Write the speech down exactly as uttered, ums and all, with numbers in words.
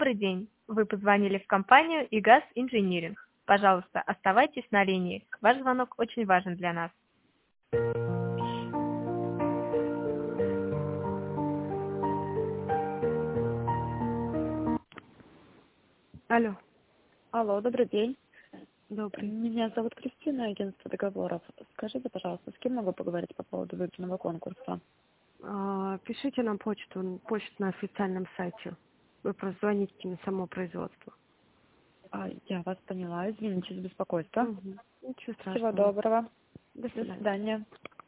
Добрый день. Вы позвонили в компанию ИГАЗ Инжиниринг. Пожалуйста, оставайтесь на линии. Ваш звонок очень важен для нас. Алло, Алло, добрый день. добрый. Меня зовут Кристина, агентство договоров. Скажите, пожалуйста, с кем могу поговорить по поводу выбранного конкурса? А, пишите нам почту, почту на официальном сайте. Вы просто звоните на само производство. А, я вас поняла, извините за беспокойство. Угу. Ничего Всего страшного. доброго. До До свидания. свидания.